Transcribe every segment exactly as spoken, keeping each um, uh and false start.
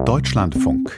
Deutschlandfunk.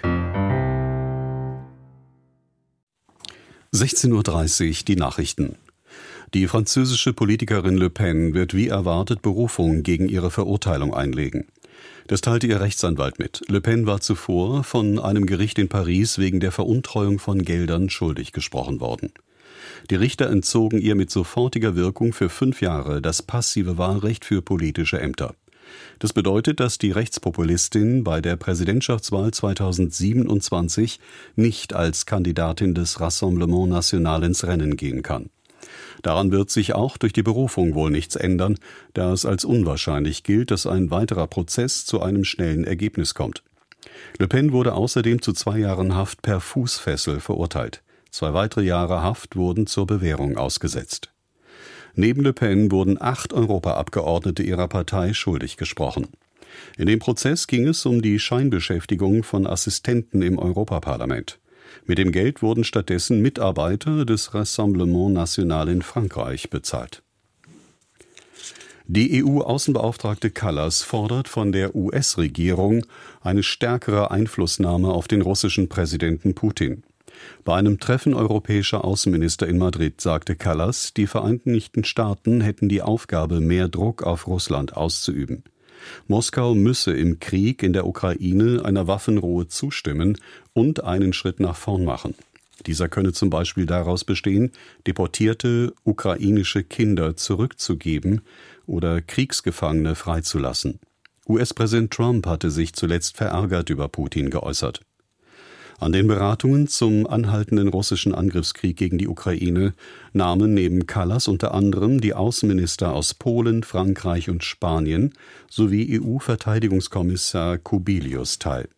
sechzehn Uhr dreißig, die Nachrichten. Die französische Politikerin Le Pen wird wie erwartet Berufung gegen ihre Verurteilung einlegen. Das teilte ihr Rechtsanwalt mit. Le Pen war zuvor von einem Gericht in Paris wegen der Veruntreuung von Geldern schuldig gesprochen worden. Die Richter entzogen ihr mit sofortiger Wirkung für fünf Jahre das passive Wahlrecht für politische Ämter. Das bedeutet, dass die Rechtspopulistin bei der Präsidentschaftswahl zweitausendsiebenundzwanzig nicht als Kandidatin des Rassemblement National ins Rennen gehen kann. Daran wird sich auch durch die Berufung wohl nichts ändern, da es als unwahrscheinlich gilt, dass ein weiterer Prozess zu einem schnellen Ergebnis kommt. Le Pen wurde außerdem zu zwei Jahren Haft per Fußfessel verurteilt. Zwei weitere Jahre Haft wurden zur Bewährung ausgesetzt. Neben Le Pen wurden acht Europaabgeordnete ihrer Partei schuldig gesprochen. In dem Prozess ging es um die Scheinbeschäftigung von Assistenten im Europaparlament. Mit dem Geld wurden stattdessen Mitarbeiter des Rassemblement National in Frankreich bezahlt. Die E U-Außenbeauftragte Kallas fordert von der U S-Regierung eine stärkere Einflussnahme auf den russischen Präsidenten Putin. Bei einem Treffen europäischer Außenminister in Madrid sagte Kallas, die Vereinigten Staaten hätten die Aufgabe, mehr Druck auf Russland auszuüben. Moskau müsse im Krieg in der Ukraine einer Waffenruhe zustimmen und einen Schritt nach vorn machen. Dieser könne zum Beispiel daraus bestehen, deportierte ukrainische Kinder zurückzugeben oder Kriegsgefangene freizulassen. U S-Präsident Trump hatte sich zuletzt verärgert über Putin geäußert. An den Beratungen zum anhaltenden russischen Angriffskrieg gegen die Ukraine nahmen neben Kallas unter anderem die Außenminister aus Polen, Frankreich und Spanien sowie E U-Verteidigungskommissar Kubilius teil.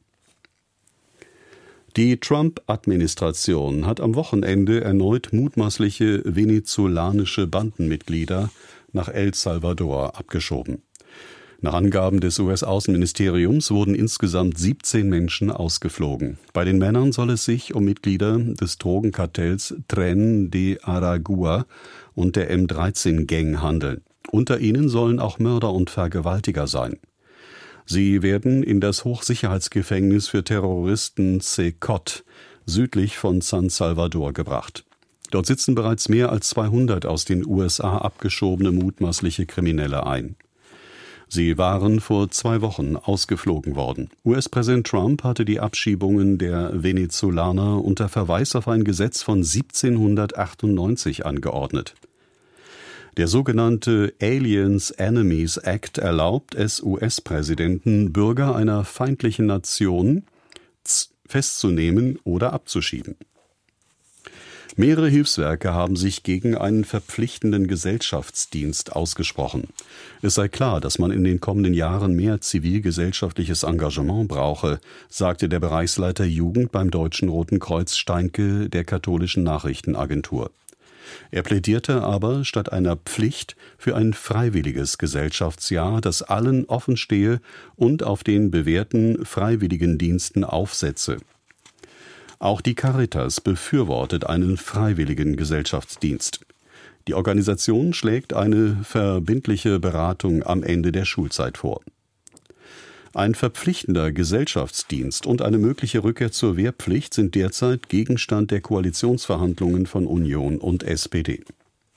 Die Trump-Administration hat am Wochenende erneut mutmaßliche venezolanische Bandenmitglieder nach El Salvador abgeschoben. Nach Angaben des U S-Außenministeriums wurden insgesamt siebzehn Menschen ausgeflogen. Bei den Männern soll es sich um Mitglieder des Drogenkartells Tren de Aragua und der M dreizehn Gang handeln. Unter ihnen sollen auch Mörder und Vergewaltiger sein. Sie werden in das Hochsicherheitsgefängnis für Terroristen Secot südlich von San Salvador gebracht. Dort sitzen bereits mehr als zweihundert aus den U S A abgeschobene mutmaßliche Kriminelle ein. Sie waren vor zwei Wochen ausgeflogen worden. U S-Präsident Trump hatte die Abschiebungen der Venezolaner unter Verweis auf ein Gesetz von siebzehnhundertachtundneunzig angeordnet. Der sogenannte Aliens Enemies Act erlaubt es U S-Präsidenten, Bürger einer feindlichen Nation festzunehmen oder abzuschieben. Mehrere Hilfswerke haben sich gegen einen verpflichtenden Gesellschaftsdienst ausgesprochen. Es sei klar, dass man in den kommenden Jahren mehr zivilgesellschaftliches Engagement brauche, sagte der Bereichsleiter Jugend beim Deutschen Roten Kreuz Steinke der katholischen Nachrichtenagentur. Er plädierte aber statt einer Pflicht für ein freiwilliges Gesellschaftsjahr, das allen offen stehe und auf den bewährten Freiwilligendiensten aufsetze. Auch die Caritas befürwortet einen freiwilligen Gesellschaftsdienst. Die Organisation schlägt eine verbindliche Beratung am Ende der Schulzeit vor. Ein verpflichtender Gesellschaftsdienst und eine mögliche Rückkehr zur Wehrpflicht sind derzeit Gegenstand der Koalitionsverhandlungen von Union und S P D.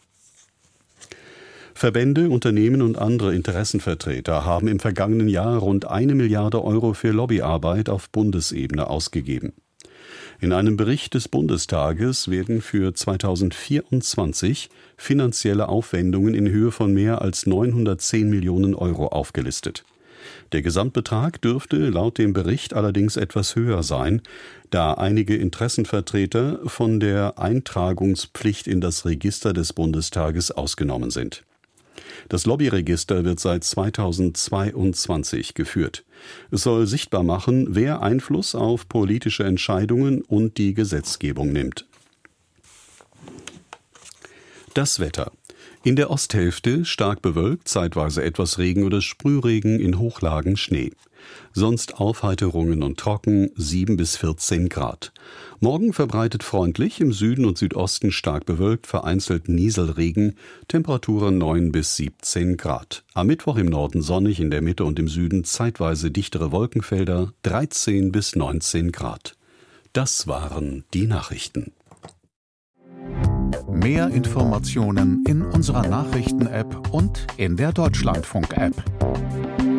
Verbände, Unternehmen und andere Interessenvertreter haben im vergangenen Jahr rund eine Milliarde Euro für Lobbyarbeit auf Bundesebene ausgegeben. In einem Bericht des Bundestages werden für zweitausendvierundzwanzig finanzielle Aufwendungen in Höhe von mehr als neunhundertzehn Millionen Euro aufgelistet. Der Gesamtbetrag dürfte laut dem Bericht allerdings etwas höher sein, da einige Interessenvertreter von der Eintragungspflicht in das Register des Bundestages ausgenommen sind. Das Lobbyregister wird seit zweitausendzweiundzwanzig geführt. Es soll sichtbar machen, wer Einfluss auf politische Entscheidungen und die Gesetzgebung nimmt. Das Wetter. In der Osthälfte stark bewölkt, zeitweise etwas Regen oder Sprühregen, in Hochlagen Schnee. Sonst Aufheiterungen und trocken, sieben bis vierzehn Grad. Morgen verbreitet freundlich, im Süden und Südosten stark bewölkt, vereinzelt Nieselregen, Temperaturen neun bis siebzehn Grad. Am Mittwoch im Norden sonnig, in der Mitte und im Süden zeitweise dichtere Wolkenfelder, dreizehn bis neunzehn Grad. Das waren die Nachrichten. Mehr Informationen in unserer Nachrichten-App und in der Deutschlandfunk-App.